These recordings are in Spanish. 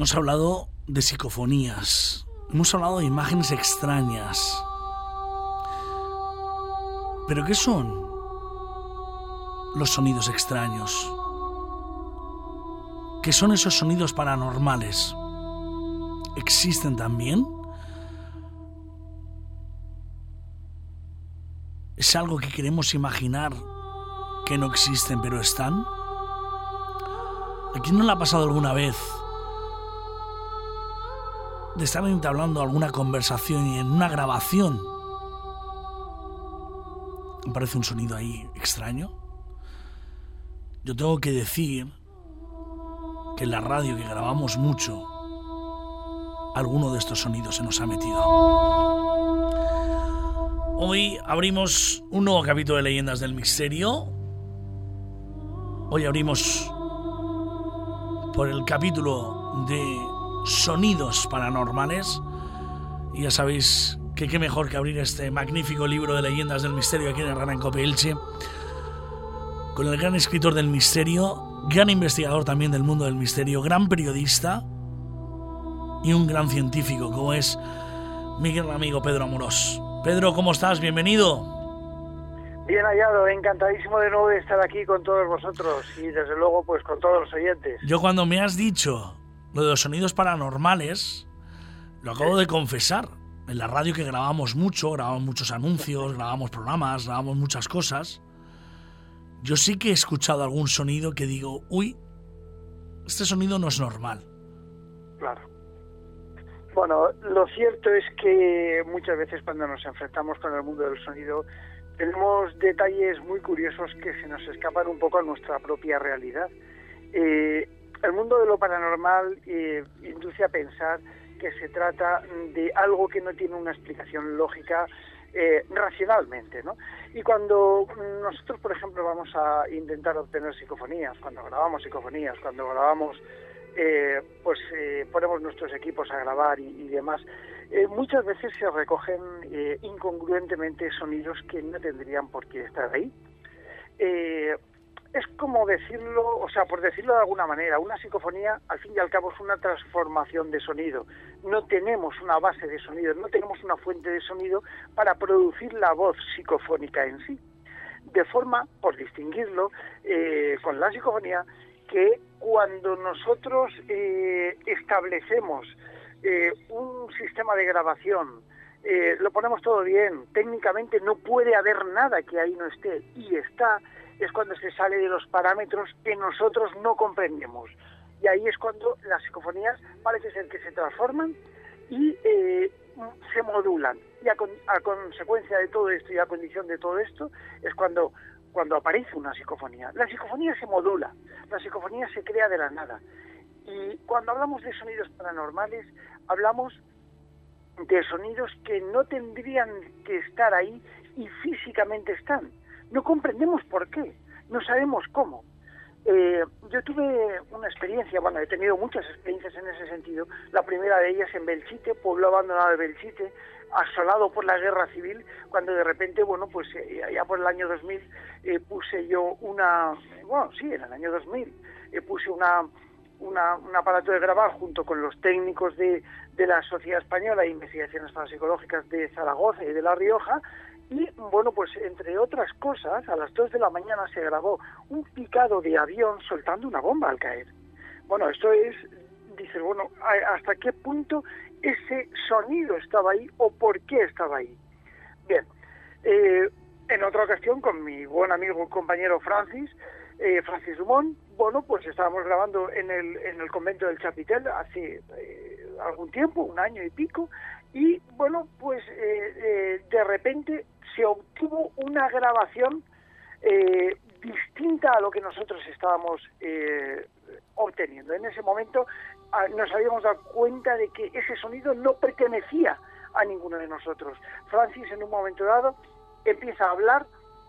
Hemos hablado de psicofonías, hemos hablado de imágenes extrañas. ¿Pero qué son los sonidos extraños? ¿Qué son esos sonidos paranormales? ¿Existen también? ¿Es algo que queremos imaginar que no existen pero están? ¿A quién no le ha pasado alguna vez de estar entablando alguna conversación y en una grabación aparece un sonido ahí extraño? Yo tengo que decir que en la radio, que grabamos mucho, alguno de estos sonidos se nos ha metido. Hoy abrimos un nuevo capítulo de Leyendas del Misterio. Hoy abrimos por el capítulo de sonidos paranormales. Y ya sabéis que qué mejor que abrir este magnífico libro de Leyendas del Misterio aquí en el Gran Cope Elche, con el gran escritor del misterio, gran investigador también del mundo del misterio, gran periodista y un gran científico como es mi gran amigo Pedro Amorós. Pedro, ¿cómo estás? Bienvenido. Bien hallado, encantadísimo de nuevo de estar aquí con todos vosotros y desde luego pues con todos los oyentes. Yo cuando me has dicho lo de los sonidos paranormales, lo acabo de confesar. En la radio que grabamos mucho, grabamos muchos anuncios, grabamos programas, grabamos muchas cosas. Yo sí que he escuchado algún sonido que digo, uy, este sonido no es normal. Claro. Bueno, lo cierto es que muchas veces cuando nos enfrentamos con el mundo del sonido tenemos detalles muy curiosos que se nos escapan un poco a nuestra propia realidad. El mundo de lo paranormal induce a pensar que se trata de algo que no tiene una explicación lógica racionalmente, ¿no? Y cuando nosotros, por ejemplo, vamos a intentar obtener psicofonías, cuando grabamos psicofonías, cuando grabamos, ponemos nuestros equipos a grabar y demás, muchas veces se recogen incongruentemente sonidos que no tendrían por qué estar ahí. Es como decirlo, o sea, por decirlo de alguna manera, una psicofonía al fin y al cabo es una transformación de sonido. No tenemos una base de sonido, no tenemos una fuente de sonido para producir la voz psicofónica en sí. De forma, por distinguirlo, con la psicofonía, que cuando nosotros establecemos un sistema de grabación, lo ponemos todo bien, técnicamente no puede haber nada que ahí no esté, y está, es cuando se sale de los parámetros que nosotros no comprendemos. Y ahí es cuando las psicofonías parece ser que se transforman y se modulan. Y a consecuencia de todo esto y a condición de todo esto es cuando aparece una psicofonía. La psicofonía se modula, la psicofonía se crea de la nada. Y cuando hablamos de sonidos paranormales, hablamos de sonidos que no tendrían que estar ahí y físicamente están. No comprendemos por qué, no sabemos cómo. Yo tuve una experiencia, bueno, he tenido muchas experiencias en ese sentido. La primera de ellas en Belchite, pueblo abandonado de Belchite, asolado por la guerra civil, cuando de repente, bueno, pues allá por el año 2000 puse yo en el año 2000 puse un aparato de grabar junto con los técnicos de la Sociedad Española de Investigaciones Parapsicológicas de Zaragoza y de La Rioja. Y, bueno, pues entre otras cosas, a las 2 de la mañana se grabó un picado de avión soltando una bomba al caer. Bueno, esto es, dices, bueno, ¿hasta qué punto ese sonido estaba ahí o por qué estaba ahí? Bien, en otra ocasión con mi buen amigo y compañero Francis Dumont, bueno, pues estábamos grabando en el convento del Chapitel hace algún tiempo, un año y pico, y, bueno, pues de repente se obtuvo una grabación distinta a lo que nosotros estábamos obteniendo. En ese momento nos habíamos dado cuenta de que ese sonido no pertenecía a ninguno de nosotros. Francis, en un momento dado, empieza a hablar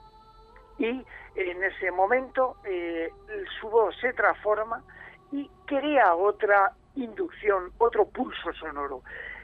y en ese momento su voz se transforma y crea otra inducción, otro pulso sonoro.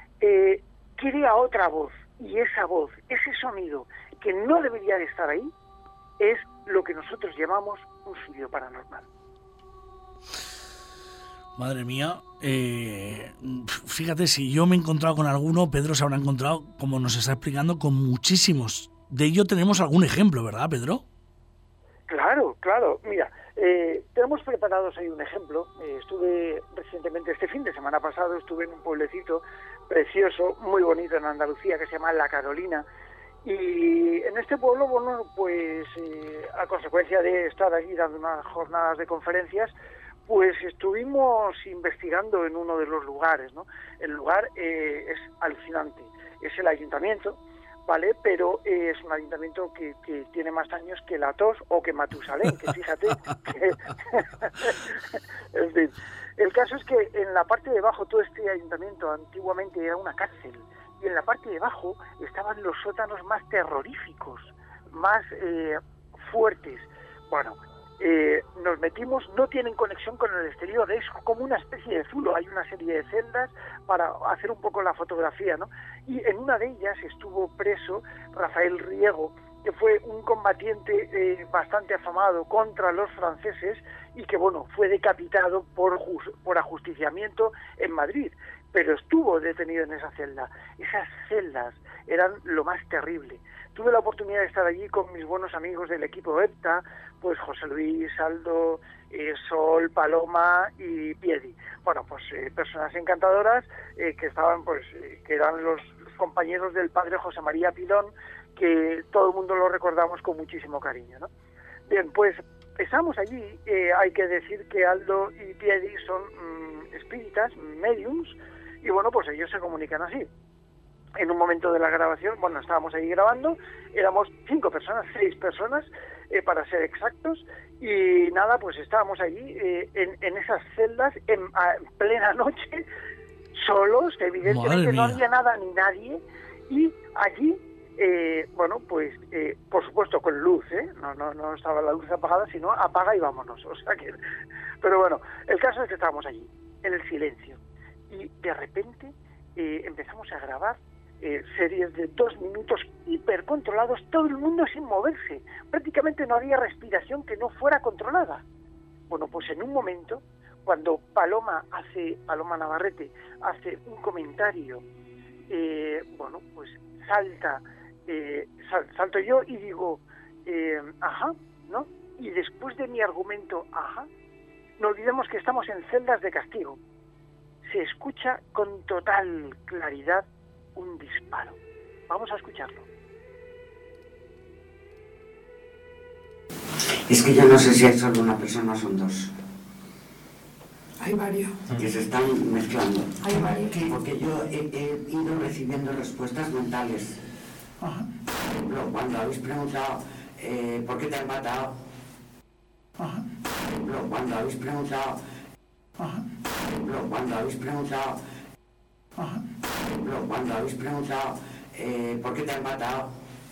Crea otra voz, y esa voz, ese sonido que no debería de estar ahí, es lo que nosotros llamamos un sonido paranormal. Madre mía, fíjate, si yo me he encontrado con alguno, Pedro se habrá encontrado, como nos está explicando, con muchísimos. De ello tenemos algún ejemplo, ¿verdad, Pedro? Claro, mira, tenemos preparados ahí un ejemplo. Estuve recientemente, este fin de semana pasado, estuve en un pueblecito precioso, muy bonito en Andalucía, que se llama La Carolina, y en este pueblo, bueno, pues a consecuencia de estar allí dando unas jornadas de conferencias, pues estuvimos investigando en uno de los lugares, ¿no? El lugar es alucinante, es el ayuntamiento, ¿vale? Pero es un ayuntamiento que tiene más años que la tos o que Matusalén, que fíjate. En fin, el caso es que en la parte de abajo, todo este ayuntamiento antiguamente era una cárcel, y en la parte de abajo estaban los sótanos más terroríficos, más fuertes. Bueno, nos metimos, no tienen conexión con el exterior, es como una especie de zulo, hay una serie de celdas para hacer un poco la fotografía, ¿no? Y en una de ellas estuvo preso Rafael Riego, que fue un combatiente bastante afamado contra los franceses y que, bueno, fue decapitado por ajusticiamiento en Madrid, pero estuvo detenido en esa celda. Esas celdas eran lo más terrible. Tuve la oportunidad de estar allí con mis buenos amigos del equipo EPTA, pues José Luis, Aldo, Sol, Paloma y Piedi. Bueno, pues personas encantadoras que estaban, pues que eran los compañeros del padre José María Pilón, que todo el mundo lo recordamos con muchísimo cariño, ¿no? Bien, pues estamos allí. Hay que decir que Aldo y Piedi son espíritas, mediums, y bueno, pues ellos se comunican así. En un momento de la grabación, bueno, estábamos ahí grabando, éramos 6 personas, para ser exactos, y nada, pues estábamos allí en esas celdas en plena noche, solos, evidentemente no había nada ni nadie, y allí, bueno, pues por supuesto con luz, no estaba la luz apagada, sino apaga y vámonos, o sea que, pero bueno, el caso es que estábamos allí, en el silencio, y de repente empezamos a grabar series de 2 minutos hipercontrolados, todo el mundo sin moverse, prácticamente no había respiración que no fuera controlada. Bueno, pues en un momento, cuando Paloma Navarrete hace un comentario, bueno, pues salto yo y digo, ajá, ¿no? Y después de mi argumento, ajá, no olvidemos que estamos en celdas de castigo. Se escucha con total claridad un disparo. Vamos a escucharlo. Es que yo no sé si hay solo una persona o son dos. Hay varios. Que se están mezclando. Hay varios. Porque yo he ido recibiendo respuestas mentales. Ajá. Por ejemplo, cuando habéis preguntado ¿por qué te han matado? Ajá. Por ejemplo, cuando habéis preguntado Ajá. por ejemplo, cuando habéis preguntado Ajá. por ejemplo, cuando habéis preguntado ¿por qué te han matado?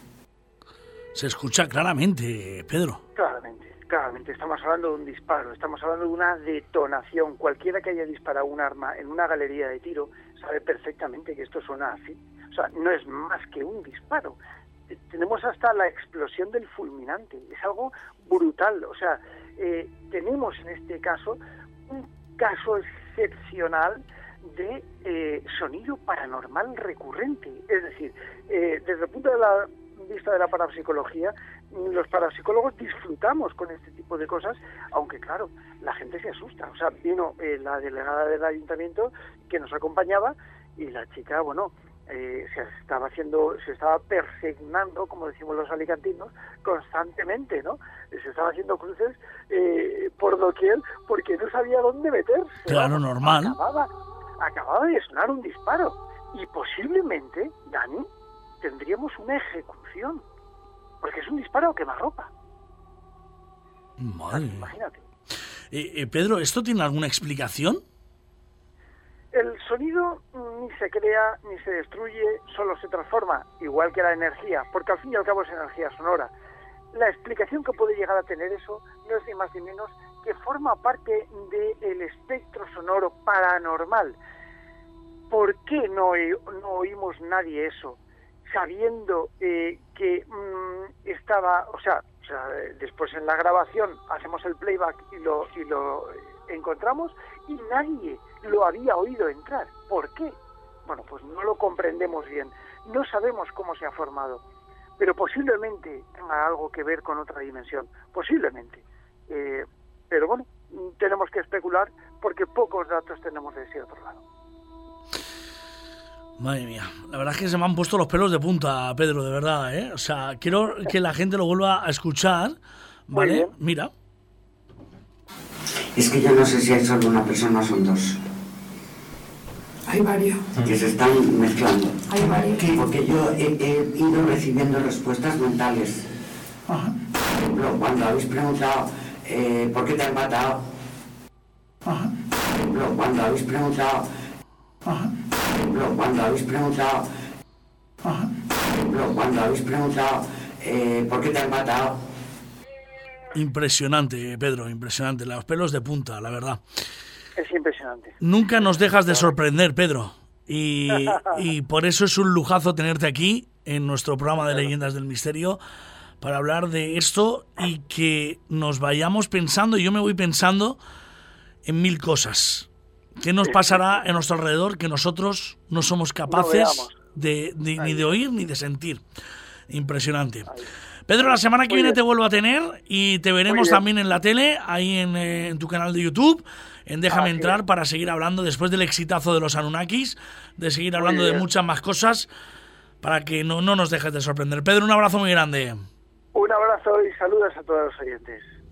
Se escucha claramente, Pedro. Claramente, estamos hablando de un disparo, estamos hablando de una detonación. Cualquiera que haya disparado un arma en una galería de tiro sabe perfectamente que esto suena así. O sea, no es más que un disparo. Tenemos hasta la explosión del fulminante, es algo brutal. O sea, tenemos en este caso un caso excepcional de sonido paranormal recurrente. Es decir, desde el punto de vista de la parapsicología, los parapsicólogos disfrutamos con este tipo de cosas, aunque claro, la gente se asusta. O sea, vino la delegada del ayuntamiento que nos acompañaba y la chica, bueno, se estaba persignando, como decimos los alicantinos, constantemente, ¿no? Se estaba haciendo cruces por doquier porque no sabía dónde meterse. Claro, normal. Acababa de sonar un disparo y posiblemente, Dani, tendríamos una ejecución, porque es un disparo a quemarropa. Madre. Imagínate. Pedro, ¿esto tiene alguna explicación? El sonido ni se crea ni se destruye, solo se transforma, igual que la energía, porque al fin y al cabo es energía sonora. La explicación que puede llegar a tener eso no es ni más ni menos que forma parte del espectro sonoro paranormal. ¿Por qué no oímos nadie eso? Sabiendo que estaba, o sea, después en la grabación hacemos el playback y lo encontramos y nadie lo había oído entrar. ¿Por qué? Bueno, pues no lo comprendemos bien, no sabemos cómo se ha formado, pero posiblemente tenga algo que ver con otra dimensión, posiblemente. Pero bueno, tenemos que especular porque pocos datos tenemos de ese otro lado. Madre mía, la verdad es que se me han puesto los pelos de punta, Pedro, de verdad, ¿eh? O sea, quiero que la gente lo vuelva a escuchar, ¿vale? Mira. Es que yo no sé si hay solo una persona o son dos. Hay varios. Que se están mezclando. Hay varios. Porque yo he ido recibiendo respuestas mentales. Ajá. Por ejemplo, cuando habéis preguntado ¿por qué te han matado? Ajá. Por ejemplo, cuando habéis preguntado Ajá. por ejemplo, cuando habéis preguntado Ajá. por ejemplo, cuando habéis preguntado ¿por qué te han matado? Impresionante, Pedro, impresionante. Los pelos de punta, la verdad. Es impresionante. Nunca nos dejas de sorprender, Pedro. Y por eso es un lujazo tenerte aquí en nuestro programa de Leyendas del Misterio para hablar de esto y que nos vayamos pensando, y yo me voy pensando en mil cosas. ¿Qué nos pasará en nuestro alrededor que nosotros no somos capaces ni de oír ni de sentir? Impresionante. Pedro, la semana que viene te vuelvo a tener y te veremos también en la tele, ahí en tu canal de YouTube, en Déjame Entrar, para seguir hablando, después del exitazo de los Anunnakis, de seguir hablando de muchas más cosas, para que no nos dejes de sorprender. Pedro, un abrazo muy grande. Un abrazo y saludos a todos los oyentes.